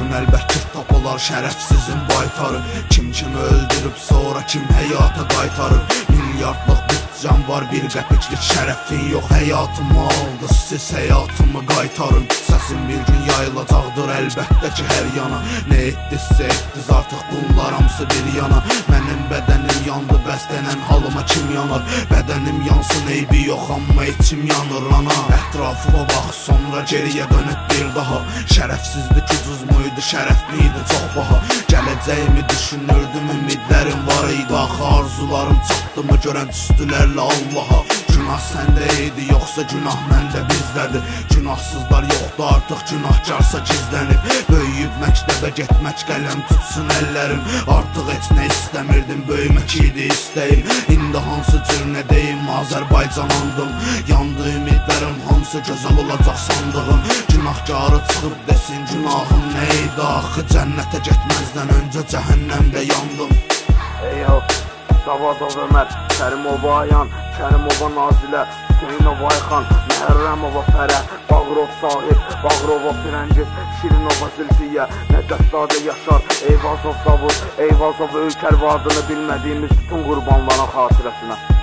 gün əlbəttə tapalar şərəfsizin baytarı. Kim kimi öldürüb sonra kim həyata qaytarır. Milyardlıq bütcəm var, bir qəpiklik şərəfin yox. Həyatımı aldı, siz həyatımı qaytarın. Səsim bir gün yayılacaqdır əlbəttə ki hər yana. Nə etdizsə etdiz artıq bunlar hamısı bir yana. Mənim bədənim yandı, bəs denən halıma kim yanar? Bədənim yansın eybi yox, amma içim yanır ana. Ətrafıma bax, sonra geriyə dönüb bir daha. Şərəfsizlik ucuz muydu, şərəfli idi çox baha. Gələcəyimi düşünürdüm, ümidlərim var idi. Axı arzularım çatdı mı görən üstülərlə Allaha. Günah səndə idi, yoxsa günah məndə bizdədir. Günahsızlar yoxdur artıq, günahkarsa gizlənib. Böyüyüb məktəbə getmək, qələm tutsun əllərim. Artıq heç nə istəmirdim, böyümək idi istəyim. İndi hansı cür nə deyim, Azərbaycan andım. Yandı ümidlərim, hamısı gözəl olacaq sandığım. Günahkarı çıxıb desin, günahım nə idi? Axı cənnətə getməzdən öncə cəhənnəmdə yandım. Ey o, Davadov Ömər, Kərimov Ayan, Kərimova Nazilə, Hüseynov Ayxan, Məhərrəmova Fərəh, Bağırov Sahib, Bağırova Firəngiz, Şirinova Zülfiyə, Nəcəfzadə Yaşar, Eyvazov Davud, Eyvazov Öyker adını bilmədiyimiz bütün qurbanların xatirəsinə.